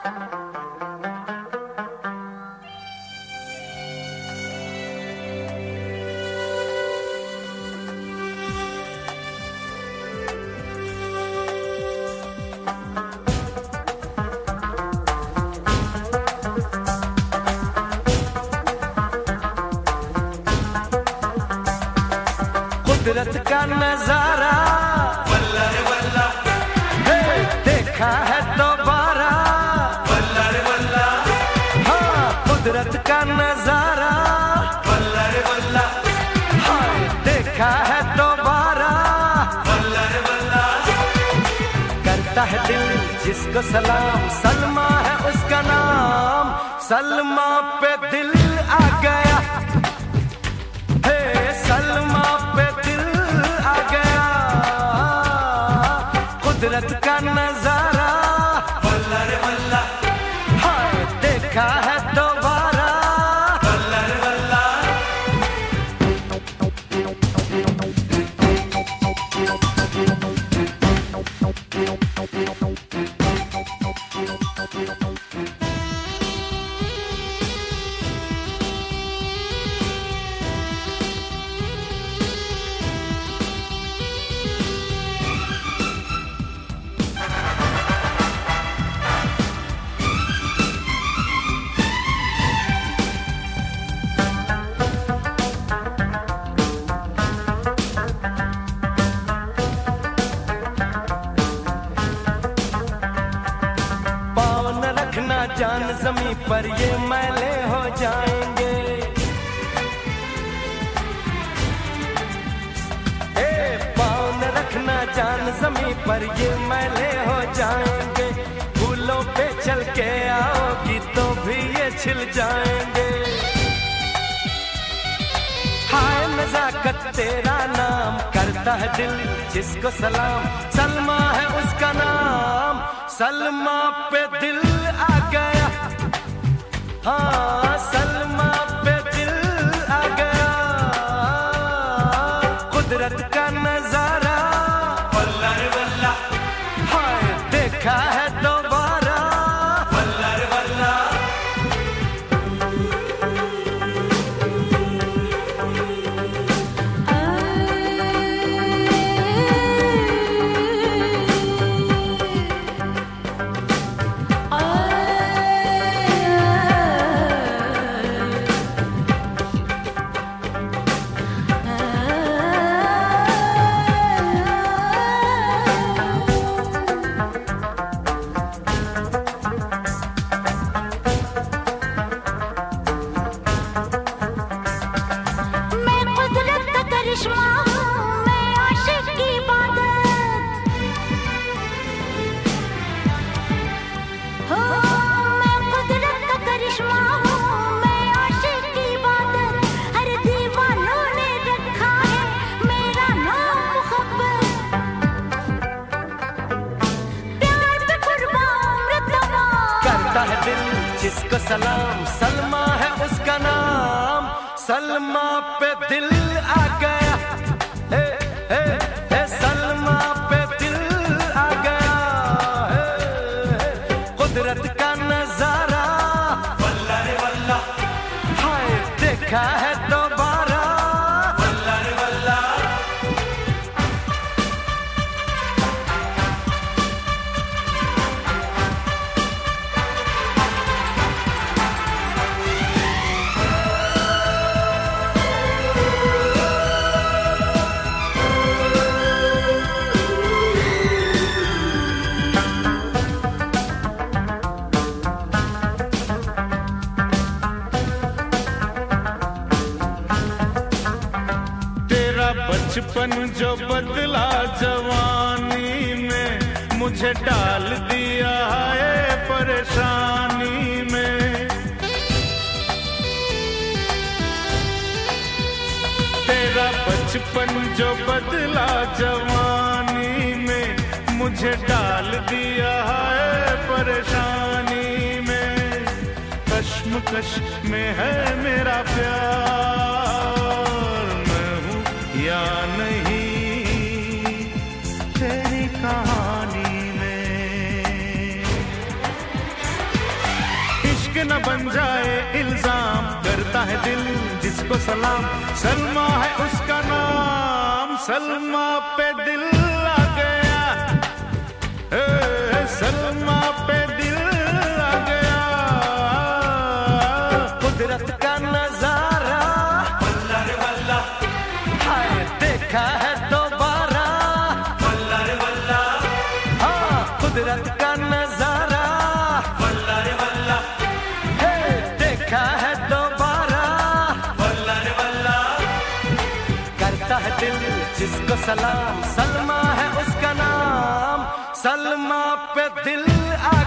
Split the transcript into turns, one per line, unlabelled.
कुदरत का नजारा वल्ला रे वल्ला, देखा है दोबारा वल्ला रे वल्ला। हाँ, कुदरत का नजारा वल्ला रे वल्ला, हाँ, देखा है दोबारा वल्ला रे वल्ला। करता है दिल जिसको सलाम, सलमा है उसका नाम, सलमा पे दिल आ गया, सलमा पे दिल आ गया। कुदरत का नजारा वल्ला रे वल्ला, हाय देखा है दोबारा वल्ला रे वल्ला। जान ज़मीं पर ये मैले हो जाएंगे, पाँव न रखना जान ज़मीं पर ये मैले हो जाएंगे। फूलों पे चल के आओगी तो भी ये छिल जाएंगे। हाय नज़ाकत तेरा नाम, करता है दिल जिसको सलाम, सलमा है उसका नाम, सलमा पे दिल आ गया, हाँ सलमा पे दिल आ गया। कुदरत का नजारा वल्ला रे वल्ला, हाय देखा है दोबारा वल्ला रे वल्ला। जिसको सलाम, सलमा है उसका नाम, सलमा पे दिल आ गया, हे हे हे सलमा पे दिल आ गया। कुदरत का नजारा वल्ला रे वल्ला, हाय देखा है दोबारा वल्ला रे वल्ला।
बचपन जो बदला जवानी में, मुझे डाल दिया है परेशानी में। तेरा बचपन जो बदला जवानी में, मुझे डाल दिया है परेशानी में। कश्मकश में है मेरा प्यार, या नहीं तेरी कहानी में। न बन जाए इल्जाम, करता है दिल जिसको सलाम, सलमा है उसका नाम। सलमा पे दिल आ गया, सलमा पे दिल आ गया।
कुदरत का नजारा वल्ला रे वल्ला, हाय देखा है दोबारा वल्ला रे वल्ला। हाँ कुदरत का नजारा वल्ला रे वल्ला, हे देखा है दोबारा वल्ला रे वल्ला। करता है दिल जिसको सलाम, सलमा है उसका नाम। सलमा पे दिल आ